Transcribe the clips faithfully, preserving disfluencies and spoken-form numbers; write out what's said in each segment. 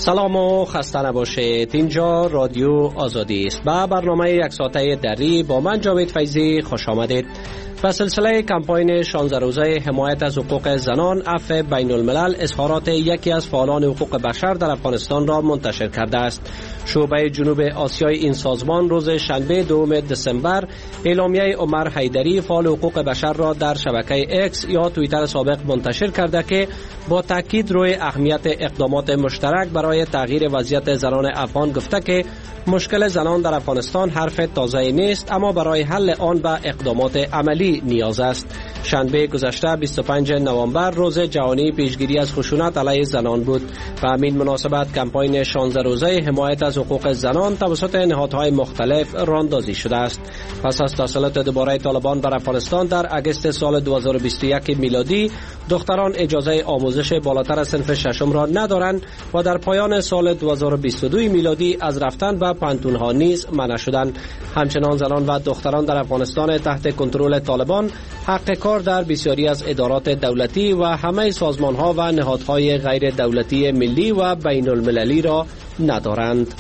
سلام و خسته نباشید. اینجا رادیو آزادی است. با برنامه یک ساعته دری با من جاوید فیضی خوش آمدید. و سلسله کمپاین شانزده روزه حمایت از حقوق زنان عفو بین الملل اظهارات یکی از فعالان حقوق بشر در افغانستان را منتشر کرده است. شعبه جنوب آسیای این سازمان روز شنبه دوم دسامبر اعلامیه عمر حیدری فعال حقوق بشر را در شبکه اکس یا توییتر سابق منتشر کرده که با تاکید روی اهمیت اقدامات مشترک برای تغییر وضعیت زنان افغان گفته که مشکل زنان در افغانستان حرف تازه نیست، اما برای حل آن به اقدامات عملی نیاز است. شنبه گذشته بیست و پنجم نوامبر روز جهانی پیشگیری از خشونت علیه زنان بود و همین مناسبت کمپاین شانزده روزه حمایت از حقوق زنان توسط نهادهای مختلف راندازی شده است. پس از تسلط دوباره طالبان بر افغانستان در اگست سال دو هزار و بیست و یک میلادی، دختران اجازه آموزش بالاتر از صنف ششم را ندارند و در پایان سال دو هزار و بیست و دو میلادی از رفتن به پانتونها نیز منع شدند. همچنان زنان و دختران در افغانستان تحت کنترل طالبان حق کار در بسیاری از ادارات دولتی و همه سازمان‌ها و نهادهای غیر دولتی ملی و بین المللی را ندارند.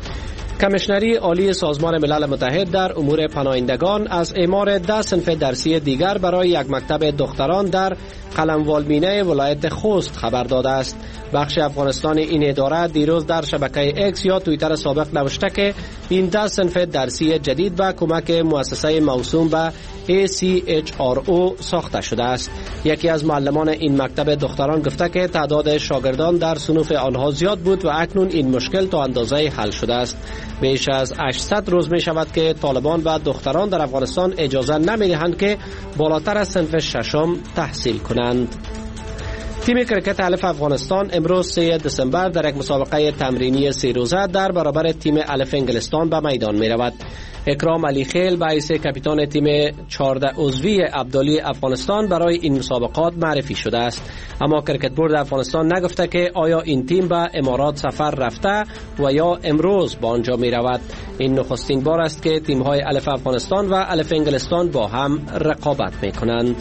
کمیشنری عالی سازمان ملل متحد در امور پناهندگان از اعمار ده صنف درسی دیگر برای یک مکتب دختران در قلموالمینه ولایت خوست خبر داده است. بخش افغانستان این اداره دیروز در شبکه اکس یا توییتر سابق نوشته که این ده صنف درسی جدید با کمک مؤسسه موسوم به ای سی اچ آر او ساخته شده است. یکی از معلمان این مکتب دختران گفته که تعداد شاگردان در صنوف آنها زیاد بود و اکنون این مشکل تا اندازه حل شده است. بیش از هشتصد روز می شود که طالبان و دختران در افغانستان اجازه نمی دهند که بالاتر از صنف ششم تحصیل کنند. تیم کرکت الف افغانستان امروز سوم دسامبر در یک مسابقه تمرینی سه روزه در برابر تیم الف انگلستان به میدان می رود. اکرام علی خیل به حیث کاپیتان تیم چهارده عضوی ابدالی افغانستان برای این مسابقات معرفی شده است، اما کرکت بورد افغانستان نگفته که آیا این تیم به امارات سفر رفته و یا امروز به آنجا می رود. این نخستین بار است که تیم های الف افغانستان و الف انگلستان با هم رقابت می کنند.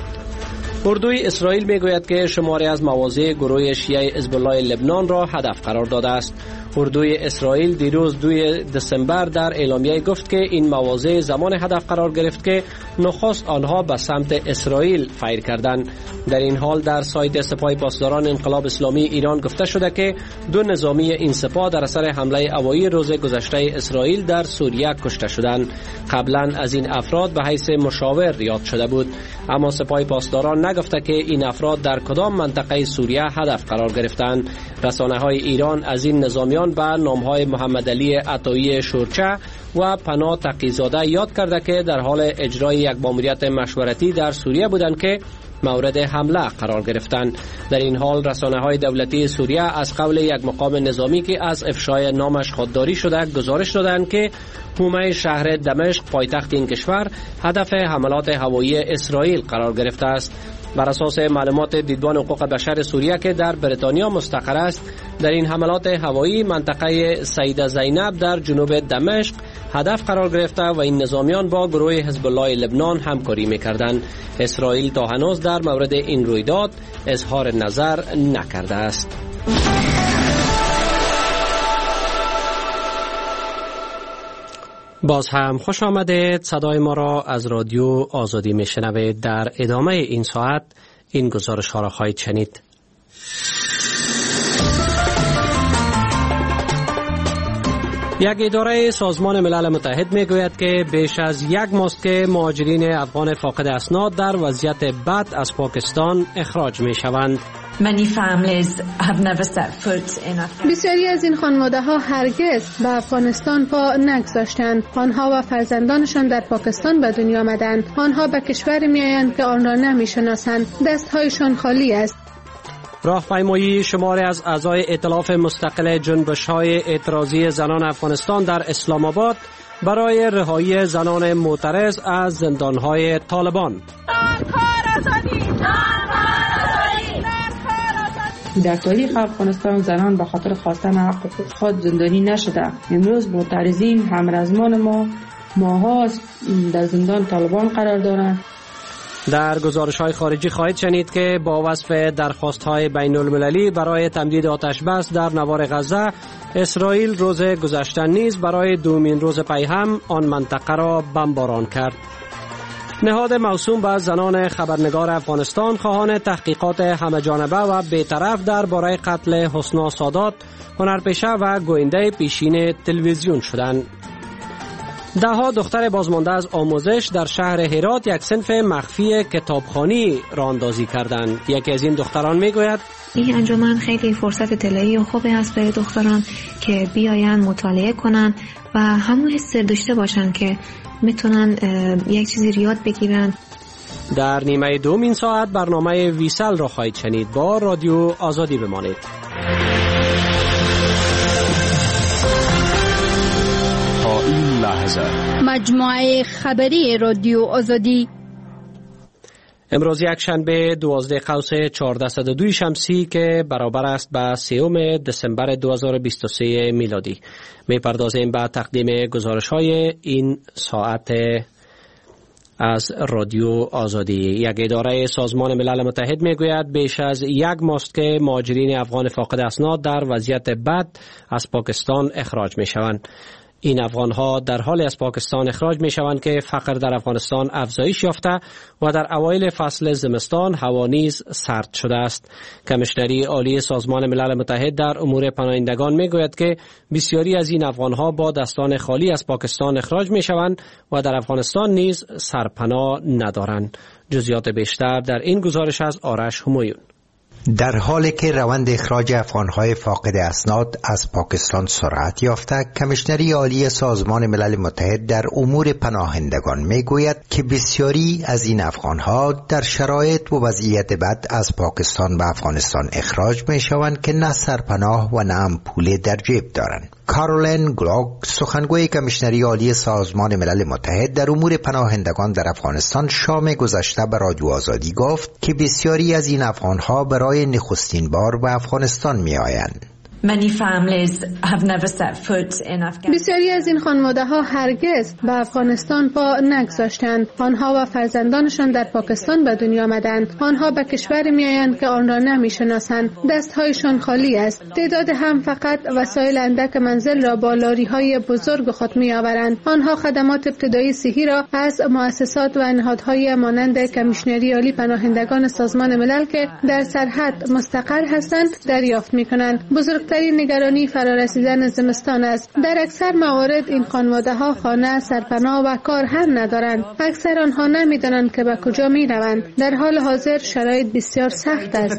اردوی اسرائیل میگوید که شماری از مواضع گروه شیعه حزب الله لبنان را هدف قرار داده است. اردوی اسرائیل دیروز دوم دسامبر در اعلامیه گفت که این مواضع زمان هدف قرار گرفت که نخست آنها به سمت اسرائیل فیر کردند. در این حال در سایت سپاه پاسداران انقلاب اسلامی ایران گفته شده که دو نظامی این سپاه در اثر حمله هوایی روز گذشته اسرائیل در سوریه کشته شدند. قبلا از این افراد به حیث مشاور یاد شده بود، اما سپاه پاسداران نگفته که این افراد در کدام منطقه سوریه هدف قرار گرفتند. رسانه‌های ایران از این نظامیان به نام‌های محمد علی عطایی شورچه و پناه تقی‌زاده یاد کرده که در حال اجرای یک مأموریت مشورتی در سوریه بودند که مورد حمله قرار گرفتند. در این حال رسانه‌های دولتی سوریه از قول یک مقام نظامی که از افشای نامش خودداری شده گزارش دادند که حومه شهر دمشق پایتخت این کشور هدف حملات هوایی اسرائیل قرار گرفته است. بر اساس معلومات دیدبان حقوق بشر سوریه که در بریتانیا مستقر است، در این حملات هوایی منطقه سیده زینب در جنوب دمشق هدف قرار گرفته و این نظامیان با گروه حزب الله لبنان همکاری می‌کردند. اسرائیل تا هنوز در مورد این رویداد اظهار نظر نکرده است. باز هم خوش آمدید. صدای ما را از رادیو آزادی میشنوید. در ادامه این ساعت این گزارش ها را خواهید شنید. یک اداره سازمان ملل متحد میگوید که بیش از یک ماه که مهاجرین افغان فاقد اسناد در وضعیت بد از پاکستان اخراج می شوند. Many families have never set foot in Afghanistan. بسیاری از این خانواده ها هرگز به افغانستان پا نگذاشتند. آنها و فرزندانشان در پاکستان به دنیا آمدند. آنها به کشوری میآیند که آن را نمیشناسند. دستهایشان خالی است. راهپیمایی شماری از اعضای ائتلاف مستقل جنبش‌های اعتراضی زنان افغانستان در اسلام آباد برای رهایی زنان معترض از زندان‌های طالبان. در تاریخ افغانستان زنان به خاطر خواستن حقوق خود زندانی نشده. امروز معترضین همرزمان ما ماها در زندان طالبان قرار دارند. در گزارش‌های خارجی خواهید شنید که با وصف درخواست‌های بین‌المللی برای تمدید آتش بس در نوار غزه، اسرائیل روز گذشته نیز برای دومین روز پی هم آن منطقه را بمباران کرد. نهاد موسوم به زنان خبرنگار افغانستان خواهان تحقیقات همه‌جانبه و بی‌طرف درباره قتل حسنا سادات، هنرپیشه و گوینده پیشین تلویزیون شدند. ده ها دختر بازمانده از آموزش در شهر هرات یک صنف مخفی کتابخوانی راه اندازی کردند. یکی از این دختران میگوید این انجمن خیلی فرصت طلایی و خوبی است برای دختران که بیاین مطالعه کنن و همون حس داشته باشن که میتونن یک چیزی یاد بگیرن. در نیمه دوم این ساعت برنامه ویسل را خواهید شنید. با رادیو آزادی بمانید. تا این لحظه مجموعه خبری رادیو آزادی امروز یک شنبه دوازده قوس چهارصد و دو شمسی که برابر است با سوم دسامبر دو هزار و بیست و سه میلادی. میپردازیم به تقدیم گزارش‌های این ساعت از رادیو آزادی. یک اداره سازمان ملل متحد میگوید بیش از یک ماست که مهاجرین افغان فاقد اسناد در وضعیت بد از پاکستان اخراج میشوند. این افغان‌ها در حال از پاکستان اخراج می‌شوند که فقر در افغانستان افزایش یافته و در اوایل فصل زمستان هوا نیز سرد شده است. کمیشنری عالی سازمان ملل متحد در امور پناهندگان می‌گوید که بسیاری از این افغان‌ها با دستان خالی از پاکستان اخراج می‌شوند و در افغانستان نیز سرپناه ندارند. جزئیات بیشتر در این گزارش از آرش همایون. در حالی که روند اخراج افغان‌های فاقد اسناد از پاکستان سرعت یافته، کمیشنری عالی سازمان ملل متحد در امور پناهندگان میگوید که بسیاری از این افغان‌ها در شرایط و وضعیت بد از پاکستان و افغانستان اخراج میشوند که نه سرپناه و نه هم پول در جیب دارند. کارولین گلاگ، سخنگوی کمیشنری عالی سازمان ملل متحد در امور پناهندگان در افغانستان، شام گذشته به رادیو آزادی گفت که بسیاری از این افغان‌ها برای نخستین بار به افغانستان می‌آیند. بسیاری از این خانواده ها هرگز به افغانستان پا نگذاشتند. آنها و فرزندانشان در پاکستان به دنیا آمدند. آنها به کشوری میآیند که آن را نمیشناسند. دستهایشان خالی است. تعداد هم فقط وسایل اندک منزل را با لاری های بزرگ خود میآورند. آنها خدمات ابتدایی صحی را از مؤسسات و نهادهای مانند کمیشنری عالی پناهندگان سازمان ملل که در سرحد مستقر هستند دریافت میکنند. بزرگ ترین نگرانی فرارسیدن زمستان است. در اکثر موارد این خانواده ها خانه، سرپناه و کار هم ندارند. اکثر آنها نمیدانند که به کجا می روند. در حال حاضر شرایط بسیار سخت است.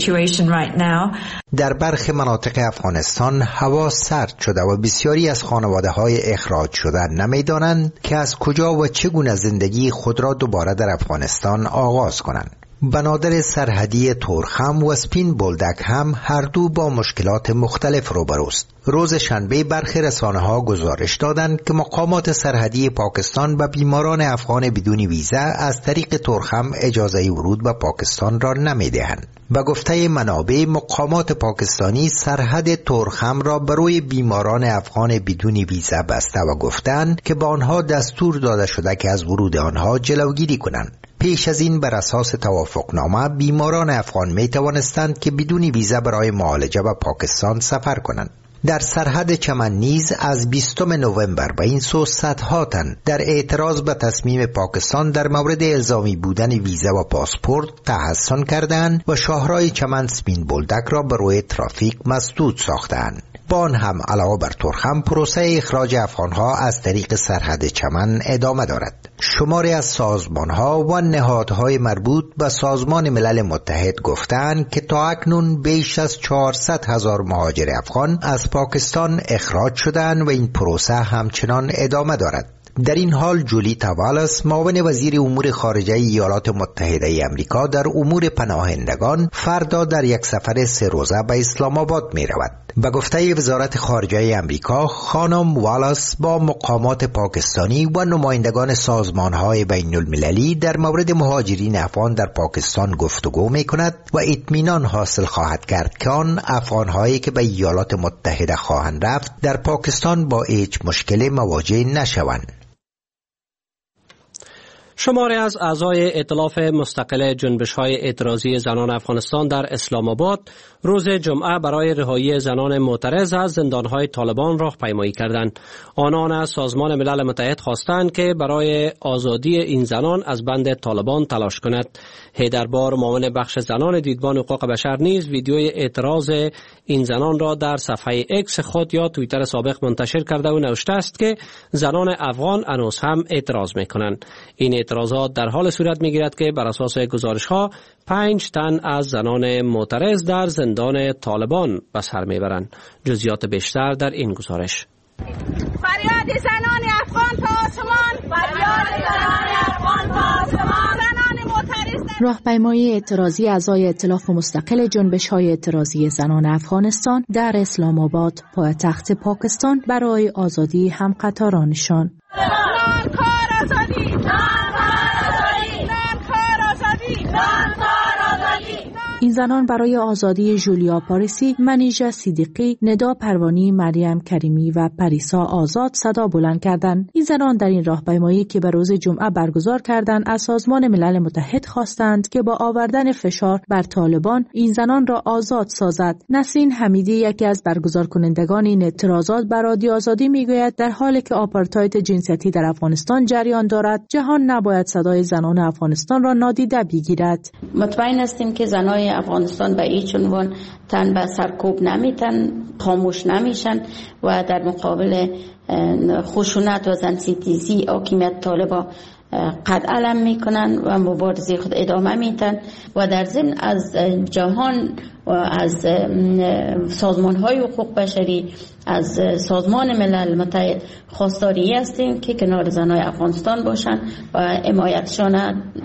در برخی مناطق افغانستان هوا سرد شده و بسیاری از خانواده های اخراج شده نمیدانند که از کجا و چگونه زندگی خود را دوباره در افغانستان آغاز کنند. بنادر سرحدی تورخم و سپین بولدک هم هر دو با مشکلات مختلف روبروست. روز شنبه برخی رسانه‌ها گزارش دادند که مقامات سرحدی پاکستان به بیماران افغان بدون ویزا از طریق تورخم اجازه ورود به پاکستان را نمی‌دهند. به گفته منابع، مقامات پاکستانی سرحد تورخم را برای بیماران افغان بدون ویزا بسته و گفتند که به آنها دستور داده شده که از ورود آنها جلوگیری کنند. پیش از این بر اساس توافقنامه بیماران افغان می توانستند که بدون ویزا برای معالجه به پاکستان سفر کنند. در سرحد چمن نیز از بیستم نوامبر به این سو صدها تن در اعتراض به تصمیم پاکستان در مورد الزامی بودن ویزا و پاسپورت تحصن کردند و شاهرای چمن سپین بولدک را به روی ترافیک مسدود ساختند. با آن هم علاوه بر تورخم، پروسه اخراج افغانها از طریق سرحد چمن ادامه دارد. شماری از سازمانها و نهادهای مربوط به سازمان ملل متحد گفتند که تا اکنون بیش از چهارصد هزار مهاجر افغان از پاکستان اخراج شدند و این پروسه همچنان ادامه دارد. در این حال جولیتا والاس، معاون وزیر امور خارجه ایالات متحده ای آمریکا در امور پناهندگان، فردا در یک سفر سه روزه به اسلام آباد می رود. به گفته وزارت خارجه آمریکا، خانم والاس با مقامات پاکستانی و نمایندگان سازمان‌های بین المللی در مورد مهاجرین افغان در پاکستان گفتگو می‌کند و اطمینان حاصل خواهد کرد که آن افغان‌هایی که به ایالات متحده خواهند رفت در پاکستان با هیچ مشکلی مواجه نشوند. شماری از اعضای ائتلاف مستقل جنبش‌های اعتراضی زنان افغانستان در اسلام آباد روز جمعه برای رهایی زنان معترض از زندان‌های طالبان راهپیمایی کردند. آنان از سازمان ملل متحد خواستند که برای آزادی این زنان از بند طالبان تلاش کند. حیدربار، معاون بخش زنان دیدبان حقوق بشر، نیز ویدیوی اعتراض این زنان را در صفحه اکس خود یا توییتر سابق منتشر کرده و نوشته است که زنان افغان هنوز هم اعتراض می‌کنند. این اعتراضات در حال صورت می‌گیرد که بر اساس گزارش‌ها پنج تن از زنان معترض در زندان طالبان به سر میبرند. جزئیات بیشتر در این گزارش. فریاد زنان افغان تا آسمان، فریاد زنان افغان تا آسمان، زنان معترض. راهپیمایی اعتراضی اعضای ائتلاف مستقل جنبش‌های اعتراضی زنان افغانستان در اسلام آباد، پایتخت پاکستان، برای آزادی همقطارانشان. این زنان برای آزادی جولیا پاریسی، منیژه صدیقی، ندا پروانی، مریم کریمی و پریسا آزاد صدا بلند کردند. این زنان در این راهپیمایی که به روز جمعه برگزار کردند از سازمان ملل متحد خواستند که با آوردن فشار بر طالبان این زنان را آزاد سازد. نسرین حمیدی، یکی از برگزار کنندگان این اعتراضات، بر رادیو آزادی میگوید در حالی که آپارتاید جنسیتی در افغانستان جریان دارد، جهان نباید صدای زنان افغانستان را نادیده بگیرد. مطمئن هستیم که زنان افغانستان به هیچ عنوان تن به سرکوب نمیتن، خاموش نمیشن و در مقابل خشونت و زنستیزی حاکمیت طالبا قد علم میکنن و مبارزه خود ادامه میتن و در ضمن از جهان و از سازمان های حقوق بشری، از سازمان ملل متحد خواستاری هستیم که کنار زنای افغانستان باشن و حمایتشان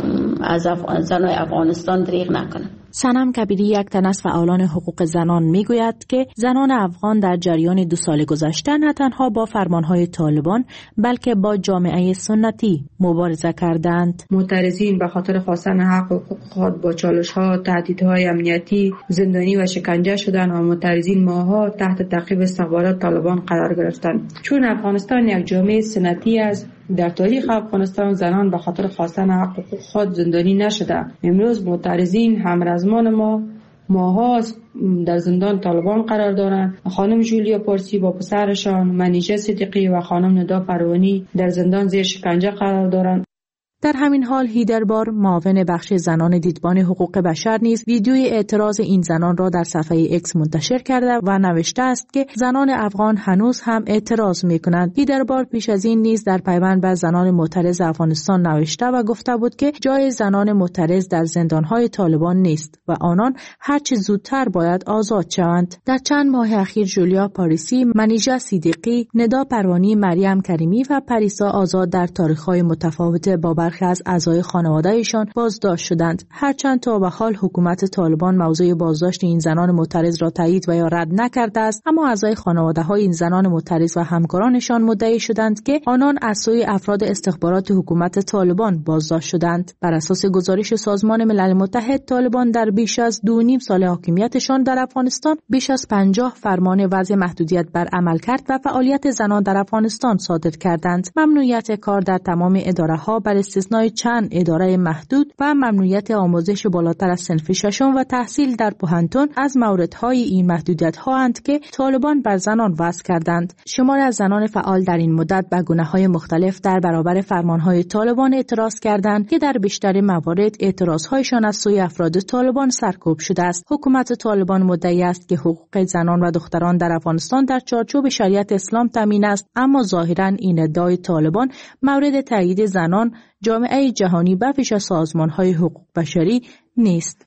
از زنای افغانستان دریغ نکنن. سنم کبیری، یک تن از فعالان حقوق زنان، میگوید که زنان افغان در جریان دو سال گذشته نه تنها با فرمانهای طالبان بلکه با جامعه سنتی مبارزه کردند. معترضین به خاطر خواستن حق و حقوق خود با چالش‌ها، تهدیدهای امنیتی، زندانی و شکنجه شدند و معترضین ماه‌ها تحت تعقیب استخبارات طالبان قرار گرفتند. چون افغانستان یک جامعه سنتی است، در تاریخ افغانستان زنان به خاطر خواستن حق و حقوق خود زندانی نشده. امروز معترضین همرزمان ما ماها در زندان طالبان قرار دارند. خانم جولیا پارسی با پسرشان، منیژه صدیقی و خانم ندا پروانی در زندان زیر شکنجه قرار دارند. در همین حال حیدربار، معاون بخش زنان دیدبان حقوق بشر، نیز ویدیوی اعتراض این زنان را در صفحه اکس منتشر کرده و نوشته است که زنان افغان هنوز هم اعتراض می‌کنند. حیدربار پیش از این نیز در پیوند به زنان معترض افغانستان نوشته و گفته بود که جای زنان معترض در زندان‌های طالبان نیست و آنان هرچه زودتر باید آزاد شوند. در چند ماه اخیر جولیا پاریسی، منیژه صدیقی، ندا پروانی، مریم کریمی و پریسا آزاد در تاریخ‌های متفاوت با برخی از اعضای خانواده‌شان بازداشت شدند. هرچند تا به حال حکومت طالبان موضوع بازداشت این زنان معترض را تایید و یا رد نکرده است، اما اعضای خانواده‌های این زنان معترض و همکارانشان مدعی شدند که آنان از سوی افراد استخبارات حکومت طالبان بازداشت شدند. بر اساس گزارش سازمان ملل متحد، طالبان در بیش از دو نیم سال حاکمیتشان در افغانستان بیش از پنجاه فرمان وضع محدودیت بر عملکرد و فعالیت زنان در افغانستان صادر کردند. ممنوعیت کار در تمام اداره‌ها بر استثنای چند اداره محدود و ممنوعیت آموزش بالاتر از صنف ششم و تحصیل در پوهنتون از موردهای این محدودیت‌ها اند که طالبان بر زنان وضع کردند. شماری از زنان فعال در این مدت به گونه‌های مختلف در برابر فرمانهای طالبان اعتراض کردند که در بیشتر موارد اعتراض‌هایشان از سوی افراد طالبان سرکوب شده است. حکومت طالبان مدعی است که حقوق زنان و دختران در افغانستان در چارچوب شریعت اسلام تامین است، اما ظاهراً این ادعای طالبان مورد تایید زنان، جامعه جهانی و پیش از سازمان‌های حقوق بشری نیست.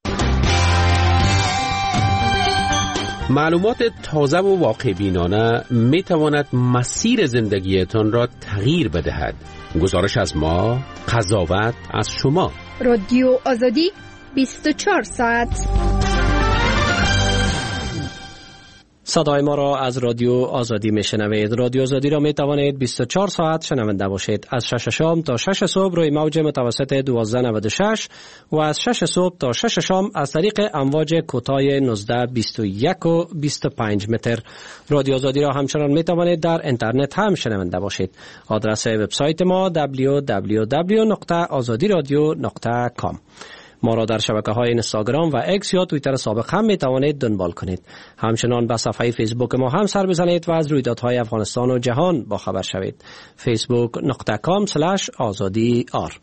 معلومات تازه و واقع بینانه می تواند مسیر زندگیتان را تغییر بدهد. گزارش از ما، قضاوت از شما. رادیو آزادی بیست و چهار ساعت. صدای ما را از رادیو آزادی میشنوید. رادیو آزادی را می توانید بیست و چهار ساعت شنونده باشید. از شش شام تا شش صبح روی موج متوسط دوازده نود و شش و از شش صبح تا شش شام از طریق امواج کوتاه نوزده بیست و یک و بیست و پنج متر. رادیو آزادی را همچنان می توانید در اینترنت هم شنونده باشید. آدرس وبسایت ما دبلیو دبلیو دبلیو نقطه آزادی رادیو نقطه کام. ما را در شبکه‌های اینستاگرام و اکس یا توییتر سابق هم می توانید دنبال کنید. همچنان به صفحه فیسبوک ما هم سر بزنید و از رویدادهای افغانستان و جهان با خبر شوید. فیسبوک دات کام اسلش آزادی آر.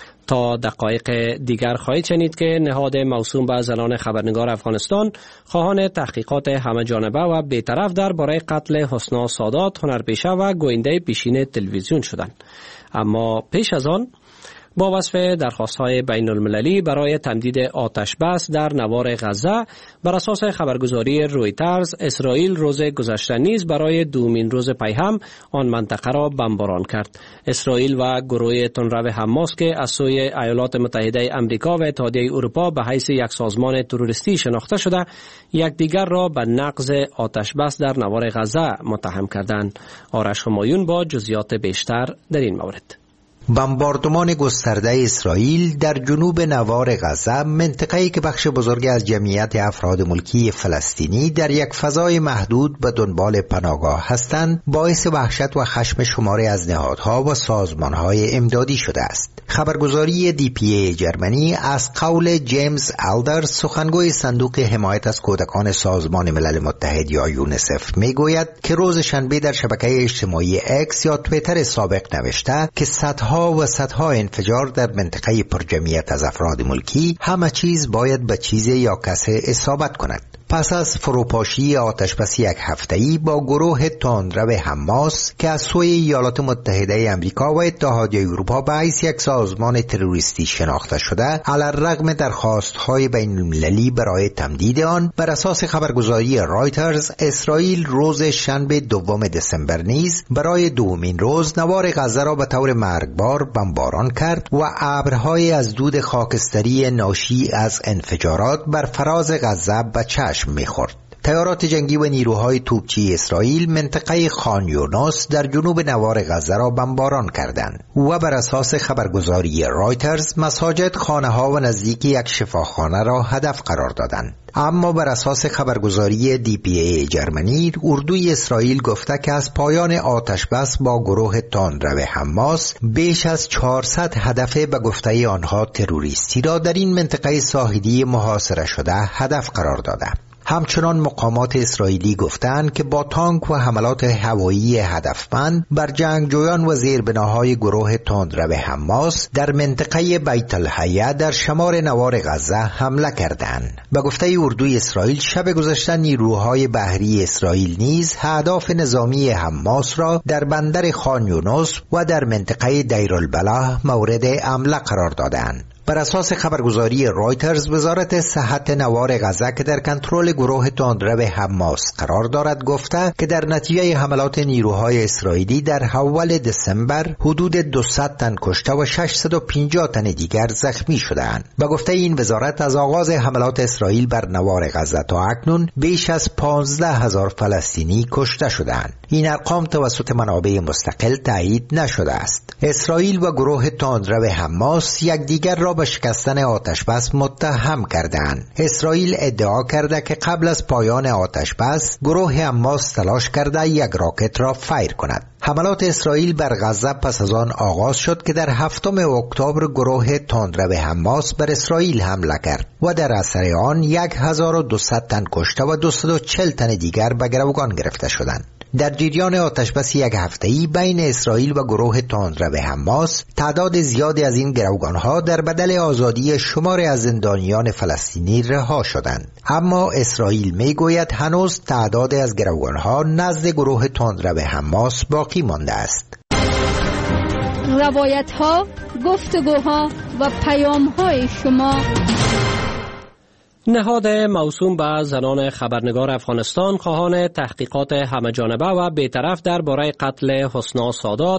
تا دقایق دیگر خواهید شنید که نهاد موسوم به زنان خبرنگار افغانستان خواهان تحقیقات همه جانبه و بی‌طرف درباره قتل حسنا سادات هنرپیشه و گوینده پیشین تلویزیون شدند. اما پیش از آن با وصف درخواست‌های بین المللی برای تمدید آتش بس در نوار غزه بر اساس خبرگزاری رویترز، اسرائیل روز گذشته نیز برای دومین روز پی هم آن منطقه را بمباران کرد. اسرائیل و گروه تندرو حماس که از سوی ایالات متحده آمریکا و اتحادیه اروپا به حیث یک سازمان تروریستی شناخته شده، یکدیگر را به نقض آتش بس در نوار غزه متهم کردند. آرش همایون با جزئیات بیشتر در این مورد. بمباردمان گسترده اسرائیل در جنوب نوار غزه، منطقه‌ای که بخش بزرگی از جمعیت افراد ملکی فلسطینی در یک فضای محدود به دنبال پناهگاه هستند، باعث وحشت و خشم شماری از نهادها و سازمان‌های امدادی شده است. خبرگزاری دی پی ای جرمنی از قول جیمز آلدر، سخنگوی صندوق حمایت از کودکان سازمان ملل متحد یا یونیسف، میگوید که روز شنبه در شبکه اجتماعی اکس یا توییتر سابق نوشته که صدها و صدها انفجار در منطقه پرجمعیت از افراد ملکی، همه چیز باید به چیز یا کسی اصابت کند. پس از فروپاشی آتشبس یک هفته‌ای با گروه تندرو حماس که از سوی ایالات متحده آمریکا و اتحادیه اروپا به حیث یک سازمان تروریستی شناخته شده، علی‌الرغم درخواست‌های بین‌المللی برای تمدید آن، بر اساس خبرگزاری رایترز، اسرائیل روز شنبه دوم دسامبر نیز برای دومین روز نوار غزه را به طور مرگبار بمباران کرد و ابرهای از دود خاکستری ناشی از انفجارات بر فراز غزه به چشم می‌خورد. تیارات جنگی و نیروهای توپچی اسرائیل منطقه خان یونس در جنوب نوار غزه را بمباران کردند و بر اساس خبرگزاری رایترز مساجد، خانه‌ها و نزدیک یک شفاخانه را هدف قرار دادند. اما بر اساس خبرگزاری دی پی ای جرمنی، اردوی اسرائیل گفته که از پایان آتش بس با گروه تندرو حماس بیش از چهارصد هدف به گفته آنها تروریستی را در این منطقه ساحلی محاصره شده هدف قرار داده. همچنان مقامات اسرائیلی گفتند که با تانک و حملات هوایی هدفمند بر جنگجویان و زیربناهای گروه تندرو حماس در منطقه بیت الحیه در شمال نوار غزه حمله کردند. به گفته اردوی اسرائیل، شب گذشته نیروهای بحری اسرائیل نیز اهداف نظامی حماس را در بندر خان یونس و در منطقه دیرالبلح مورد حمله قرار دادند. بر اساس خبرگزاری رایترز، وزارت صحت نوار غزه که در کنترل گروه تندرو حماس قرار دارد گفته که در نتیجه حملات نیروهای اسرائیلی در اول دسامبر حدود دویست تن کشته و ششصد و پنجاه تن دیگر زخمی شدند. به گفته این وزارت، از آغاز حملات اسرائیل بر نوار غزه تا اکنون بیش از پانزده هزار فلسطینی کشته شدند. این ارقام توسط منابع مستقل تایید نشده است. اسرائیل و گروه تندرو حماس یکدیگر را به شکستن آتش بس متهم کردند. اسرائیل ادعا کرده که قبل از پایان آتش بس گروه حماس تلاش کرده یک راکت را فایر کند. حملات اسرائیل بر غزه پس از آن آغاز شد که در هفتم اکتبر گروه تندرو حماس بر اسرائیل حمله کرد و در اثر آن هزار و دویست تن کشته و دویست و چهل تن دیگر به گروگان گرفته شدند. در جریان آتشبس یک هفته‌ای بین اسرائیل و گروه تندرو حماس، تعداد زیادی از این گروگان‌ها در بدل آزادی شماری از زندانیان فلسطینی رها شدند. اما اسرائیل میگوید هنوز تعداد از گروگان‌ها نزد گروه تندرو حماس باقی مانده است. روایت‌ها، گفتگوها و پیام‌های شما. نهاد موسوم به زنان خبرنگار افغانستان خواهان تحقیقات همه‌جانبه و بی‌طرف درباره قتل حسنا سادات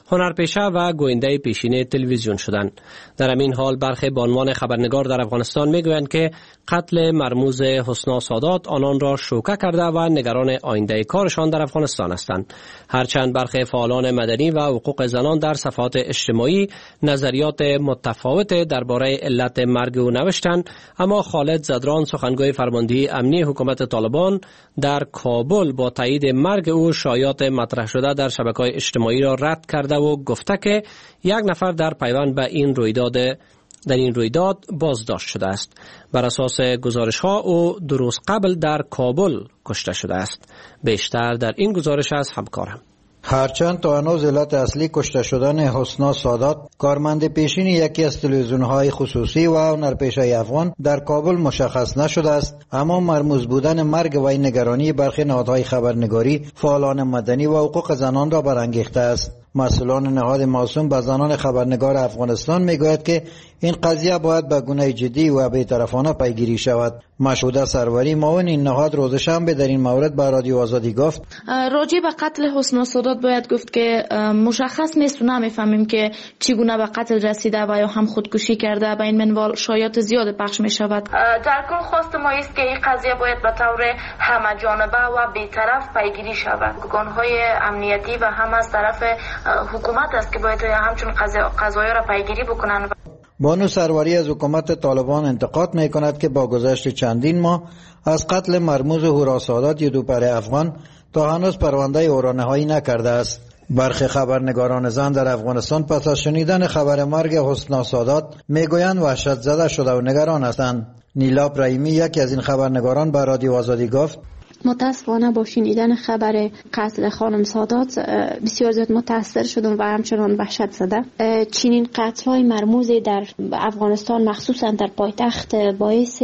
هنرپیشه و گوینده پیشین تلویزیون شدند. در همین حال برخی به عنوان خبرنگار در افغانستان میگویند که قتل مرموز حسنا سادات آنان را شوکه کرده و نگران آینده کارشان در افغانستان هستند. هرچند برخی فعالان مدنی و حقوق زنان در صفحات اجتماعی نظریات متفاوت درباره علت مرگ او نوشتند، اما خالد زدران سخنگوی فرماندهی امنی حکومت طالبان در کابل با تایید مرگ او شایعات مطرح شده در شبکه‌های اجتماعی را رد کرده و گفته که یک نفر در پیوند به این رویداد در این رویداد بازداشت شده است. بر اساس گزارش ها او دو روز قبل در کابل کشته شده است. بیشتر در این گزارش از همکارم. هرچند تا هنوز علت اصلی کشته شدن حسنا سادات، کارمند پیشین یکی از تلویزیون‌های خصوصی و هنرپیشه افغان در کابل مشخص نشده است، اما مرموز بودن مرگ و این نگرانی برخی نهادهای خبرنگاری، فعالان مدنی و حقوق زنان را برانگیخته است. مسئولان نهاد موسوم به زنان خبرنگار افغانستان میگوید که این قضیه باید به گونه جدی و بی‌طرفانه پیگیری شود. مشهوده سروری معاون این نهاد روز شنبه در این مورد به رادیو آزادی گفت راجع به قتل حسنا سادات باید گفت که مشخص نیست و نمیفهمیم که چگونه به قتل رسیده و یا هم خودکشی کرده. به این منوال شایعات زیاد پخش می شود. در کل خواست ما است که این قضیه باید به طور همه جانبه و بی‌طرف پیگیری شود. ارگان‌های امنیتی و هم از طرف حکومت است که باید همچون قضایا را پیگیری بکنن. بانو سروری از حکومت طالبان انتقاد می کند که با گذشت چندین ماه از قتل مرموز هورا سادات یدوپر افغان تا هنوز پرونده او را نهایی نکرده است. برخی خبرنگاران زن در افغانستان پس از شنیدن خبر مرگ حسنا سادات میگویند وحشت زده شده و نگران هستند. نیلا ابراهیمی یکی از این خبرنگاران به رادیو آزادی گفت متاسفانه با شنیدن خبر قتل خانم سادات بسیار زیاد متاثر شدم و همچنان وحشت زده. چنین قتل‌های مرموز در افغانستان مخصوصا در پایتخت باعث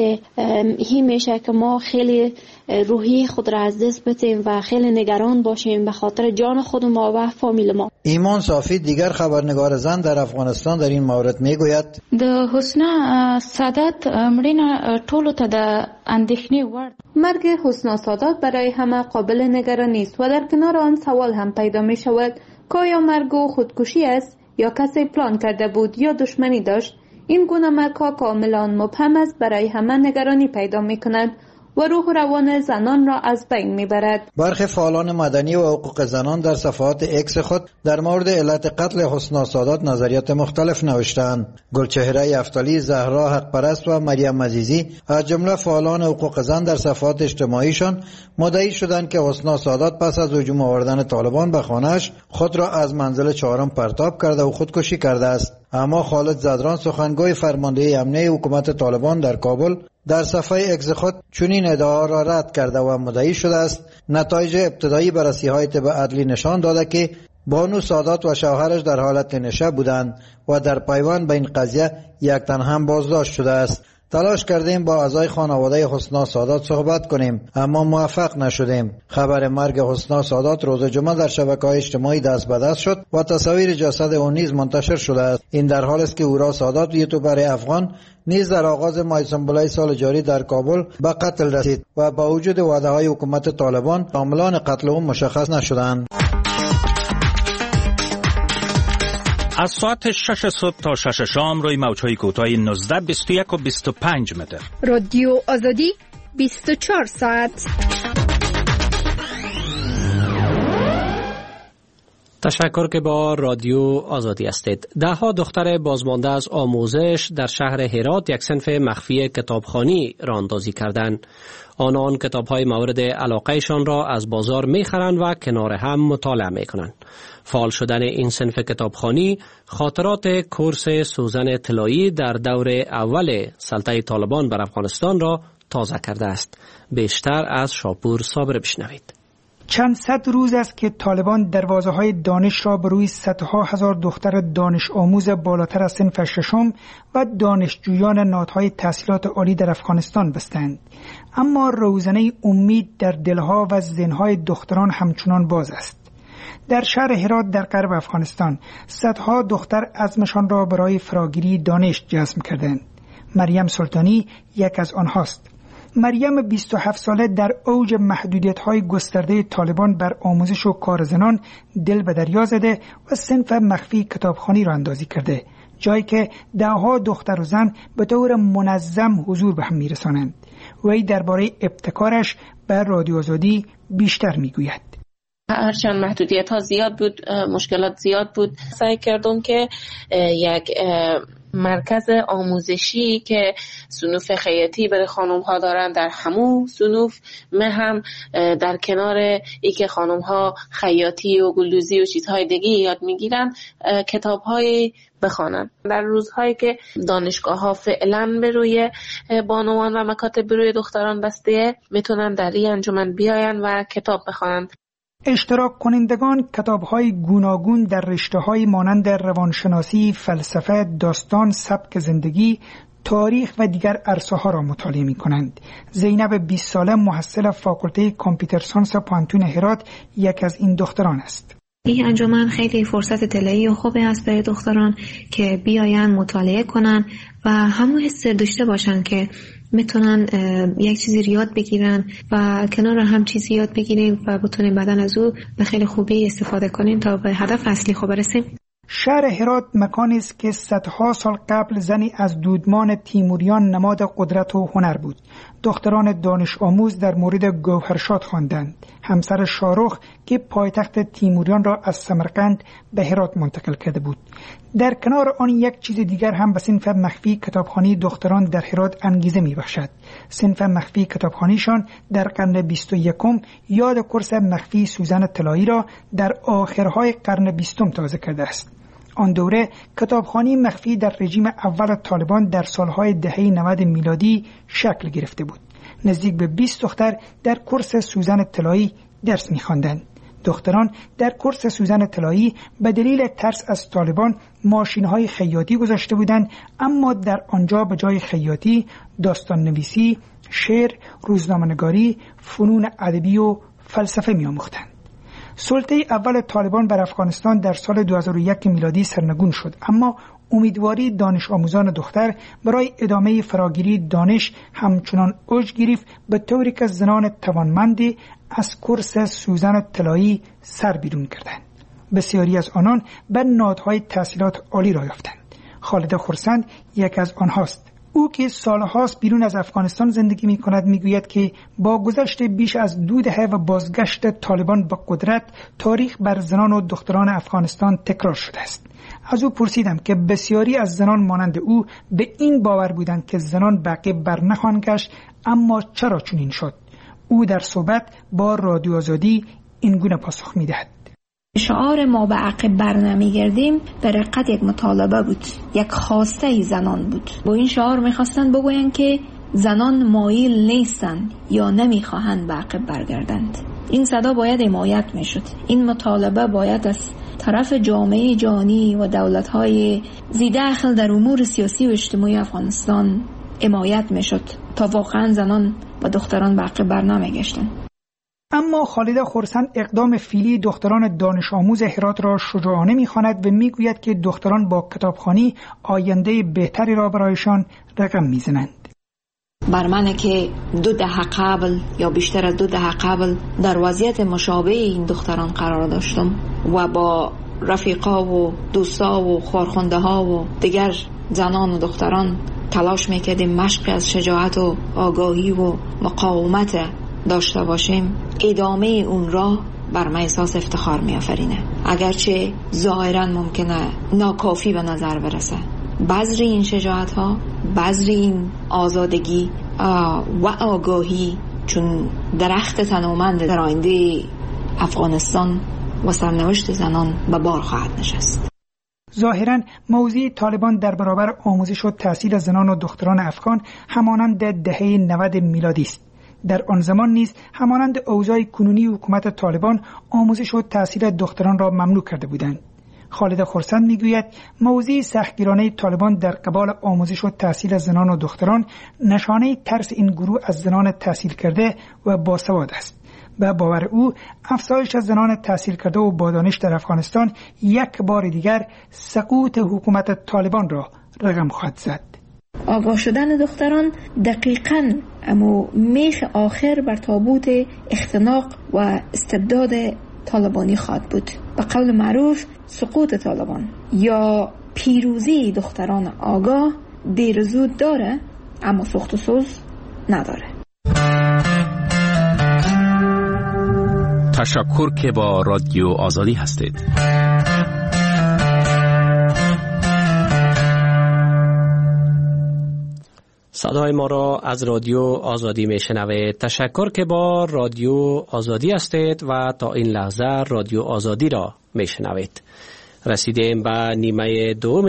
این میشه که ما خیلی روحی خود را از دست بدیم و خیلی نگران باشیم به خاطر جان خود ما و فامیل ما. ایمان صافی دیگر خبرنگار زن در افغانستان در این مورد میگوید د حسنا سادات مړینه ټولو ته د اندېښنې وړ. مرگ حسنا سادات برای همه قابل نگرانی است و در کنار آن سوال هم پیدا می شود که آیا مرگ او خودکشی است یا کسی پلان کرده بود یا دشمنی داشت. این گونه مرگ ها کاملا مبهم است، برای همه نگرانی پیدا می کند و روح و روان زنان را از بین میبرد. برخی فعالان مدنی و حقوق زنان در صفحات اکس خود در مورد علت قتل حسنا سادات نظریات مختلف نوشتند. گلچهره افتالی، زهرا حق پرست و مریم عزیزی از جمله فعالان حقوق زن در صفحات اجتماعیشان مدعی شدند که حسنا سادات پس از هجوم آوردن طالبان به خانه‌اش خود را از منزل چهارم پرتاب کرده و خودکشی کرده است. اما خالد زدران سخنگوی فرماندهی امنی حکومت طالبان در کابل در صفحه اکس خود چنین ادعا را رد کرده و مدعی شده است نتایج ابتدایی بررسی‌های طب عدلی نشان داده که بانو سادات و شوهرش در حالت نشه بودند و در پیوند به این قضیه یک تن هم بازداشت شده است. تلاش کردیم با اعضای خانواده حسنا سادات صحبت کنیم اما موفق نشدیم. خبر مرگ حسنا سادات روز جمعه در شبکه‌های اجتماعی دست به دست شد و تصاویر جسد او نیز منتشر شده است. این در حالی است که هورا سادات یوتیوبر افغان نیز در آغاز ماه سنبلای سال جاری در کابل به قتل رسید و با وجود وعده‌های حکومت طالبان عاملان قتل او مشخص نشدند. از ساعت شش صبح تا شش شام روی موج‌های کوتاه نوزده، بیست و یک و بیست و پنج متر. رادیو آزادی بیست و چهار ساعت. تشکر که با رادیو آزادی هستید. ده ها دختر بازمانده از آموزش در شهر هرات یک صنف مخفی کتابخوانی راه اندازی کردند. آنان کتاب‌های مورد علاقه‌شان را از بازار می‌خرند و کنار هم مطالعه می‌کنند. فعال شدن این صنف کتابخوانی خاطرات کورس سوزن طلایی در دور اول سلطه طالبان بر افغانستان را تازه کرده است. بیشتر از شاپور صابر بشنوید. چند صد روز است که طالبان دروازه‌های دانش را به روی صدها هزار دختر دانش آموز بالاتر از صنف ششم و دانشجویان نهادهای تحصیلات عالی در افغانستان بستند. اما روزنه امید در دلها و ذهن‌های دختران همچنان باز است. در شهر هرات در غرب افغانستان صدها دختر عزمشان را برای فراگیری دانش جزم کردند. مریم سلطانی یک از آنهاست. مریم بیست و هفت ساله در اوج محدودیت‌های گسترده طالبان بر آموزش و کار زنان دل به دریا زده و صنف مخفی کتابخوانی را اندازی کرده، جایی که دهها دختر و زن به طور منظم حضور به هم می‌رسانند. وی درباره ابتکارش بر رادیو آزادی بیشتر میگوید. هرچند محدودیت ها زیاد بود، مشکلات زیاد بود، سعی کردم که یک مرکز آموزشی که صنوف خیاطی برای خانم ها دارن در همون صنوف من هم در کنار ای که خانم ها خیاطی و گلدوزی و چیزهای دیگه یاد میگیرن کتاب های بخوانن. در روزهایی که دانشگاه ها فعلا به روی بانوان و مکاتب به روی دختران بسته، میتونن در این انجمن بیاین و کتاب بخوانن. اشتراک کنندگان کتاب‌های گوناگون در رشته‌های مانند روانشناسی، فلسفه، داستان، سبک زندگی، تاریخ و دیگر عرصه‌ها را مطالعه می‌کنند. زینب بیست ساله محصل فاکولته کامپیوتر ساینس پانتون هرات یک از این دختران است. این انجمن خیلی فرصت طلایی و خوبی است برای دختران که بیاین مطالعه کنن و همون حس داشته باشن که میتونن یک چیزی یاد بگیرن و کنار هم چیزی یاد بگیریم و بتونیم بعدن از او به خیلی خوبی استفاده کنیم تا به هدف اصلی خود برسیم. شهر هرات مکانی است که صدها سال قبل زنی از دودمان تیموریان نماد قدرت و هنر بود. دختران دانش آموز در مورد گوهرشاد خواندند، همسر شاهرخ که پایتخت تیموریان را از سمرقند به هرات منتقل کرده بود. در کنار آن یک چیز دیگر هم به صنف مخفی کتابخوانی دختران در هرات انگیزه می‌بخشد. صنف مخفی کتابخوانیشان در قرن بیست و یکم یاد کورس مخفی سوزن طلایی را در آخرهای قرن بیستم تازه کرده است. آن دوره کتابخوانی مخفی در رژیم اول طالبان در سالهای دهه نود میلادی شکل گرفته بود. نزدیک به بیست دختر در کورس سوزن طلایی درس می‌خواندند. دختران در کورس سوزن طلایی به دلیل ترس از طالبان ماشین‌های خیاطی گذاشته بودند، اما در آنجا به جای خیاطی داستان نویسی، شعر، روزنامه‌نگاری، فنون ادبی و فلسفه می‌آموختند. سلطه اول طالبان بر افغانستان در سال دو هزار و یک میلادی سرنگون شد، اما امیدواری دانش آموزان دختر برای ادامه فراگیری دانش همچنان اوج گرفت، به طوری که زنان توانمندی از کورس سوزن طلایی سر بیرون کردند. بسیاری از آنان به نهادهای تحصیلات عالی را یافتند. خالد خرسند یک از آنهاست. او که سالهاست بیرون از افغانستان زندگی می کند می گوید که با گذشت بیش از دو دهه و بازگشت طالبان به قدرت، تاریخ بر زنان و دختران افغانستان تکرار شده است. از او پرسیدم که بسیاری از زنان مانند او به این باور بودند که زنان بقیه بر نخواهند گشت، اما چرا چنین شد؟ او در صحبت با رادیو آزادی این گونه پاسخ می دهد. شعار ما به عقب بر نمیگردیم در حقیقت یک مطالبه بود، یک خواسته زنان بود. با این شعار میخواستند بگویند که زنان مایل نیستند یا نمیخواهند به عقب برگردند. این صدا باید حمایت میشد. این مطالبه باید از طرف جامعه جهانی و دولت‌های ذی دخل در امور سیاسی و اجتماعی افغانستان حمایت میشد تا واقعا زنان و دختران به عقب بر نمیگشتند. اما خالد خرسند اقدام فعلی دختران دانش آموز هرات را شجاعانه می‌خواند و میگوید که دختران با کتابخوانی آینده بهتری را برایشان رقم میزنند. بر من که دو دهه قبل یا بیشتر از دو دهه قبل در وضعیت مشابه این دختران قرار داشتم و با رفیقا و دوستا و خارخونده ها و دیگر زنان و دختران تلاش میکردیم مشق از شجاعت و آگاهی و مقاومت داشته باشیم، ادامه اون را بر من احساس افتخار می آفرینه. اگرچه ظاهرا ممکنه ناکافی به نظر برسه، بذر این شجاعت ها، بذر این آزادگی و آگاهی چون درخت تنومند در آینده افغانستان و سرنوشت زنان به بار خواهد نشست. ظاهراً موضوع طالبان در برابر آموزش و تحصیل زنان و دختران افغان همانند دهه نود میلادی است. در آن زمان نیز همانند اوضاع کنونی حکومت طالبان آموزش و تحصیل دختران را ممنوع کرده بودند. خالد خرسند میگوید موضوع سختگیرانه طالبان در قبال آموزش و تحصیل زنان و دختران نشانه ترس این گروه از زنان تحصیل کرده و باسواد است. به باور او افزایش از زنان تحصیل کرده و با دانش در افغانستان یک بار دیگر سقوط حکومت طالبان را رقم خواهد زد. آگاه شدن دختران دقیقاً اما میخ آخر بر تابوت اختناق و استبداد طالبانی خواهد بود. به قول معروف سقوط طالبان یا پیروزی دختران آگاه دیر زود داره اما سخت و سوز نداره. تشکر که با رادیو آزادی هستید. صدای ما را از رادیو آزادی میشنوید. تشکر که با رادیو آزادی هستید و تا این لحظه رادیو آزادی را میشنوید. رسیدیم به نیمه دوم